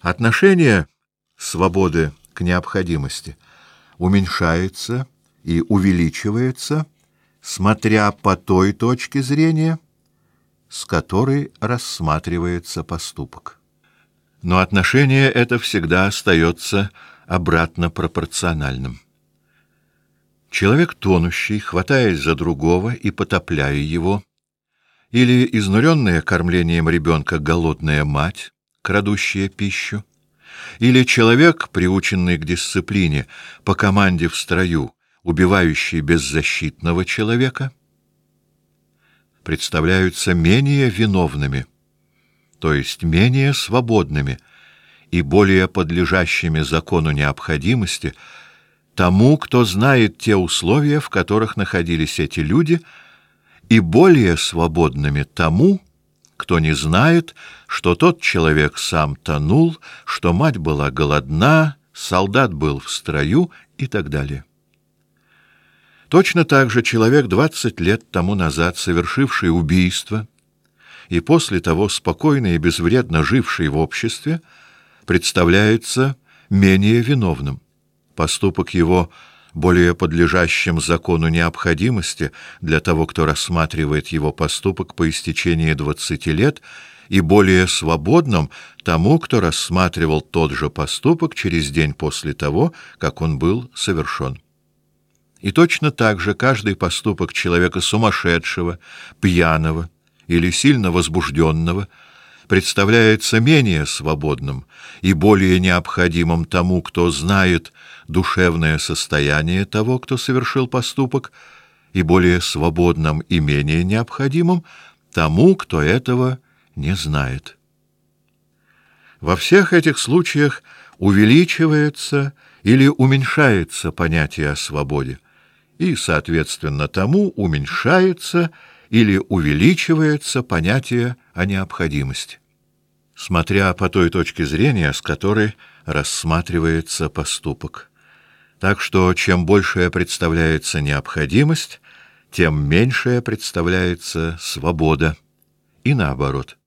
Отношение свободы к необходимости уменьшается и увеличивается, смотря по той точке зрения, с которой рассматривается поступок. Но отношение это всегда остается обратно пропорциональным. Человек тонущий, хватаясь за другого и потопляя его, или изнуренная кормлением ребенка голодная мать, крадущая пищу, или человек, приученный к дисциплине, по команде в строю, убивающий беззащитного человека, представляются менее виновными, то есть менее свободными и более подлежащими закону необходимости тому, кто знает те условия, в которых находились эти люди, и более свободными тому, кто не знает, что тот человек сам тонул, что мать была голодна, солдат был в строю и так далее. Точно так же человек 20 лет тому назад совершивший убийство и после того спокойно и безвредно живший в обществе представляется менее виновным. Поступок его более подлежащим закону необходимости для того, кто рассматривает его поступок по истечении 20 лет, и более свободным тому, кто рассматривал тот же поступок через день после того, как он был совершен. И точно так же каждый поступок человека сумасшедшего, пьяного или сильно возбужденного представляется менее свободным и более необходимым тому, кто знает душевное состояние того, кто совершил поступок, и более свободным и менее необходимым тому, кто этого не знает. Во всех этих случаях увеличивается или уменьшается понятие о свободе, и, соответственно, тому уменьшается или увеличивается понятие о необходимости, смотря по той точке зрения, с которой рассматривается поступок. Так что чем большая представляется необходимость, тем меньшая представляется свобода, и наоборот.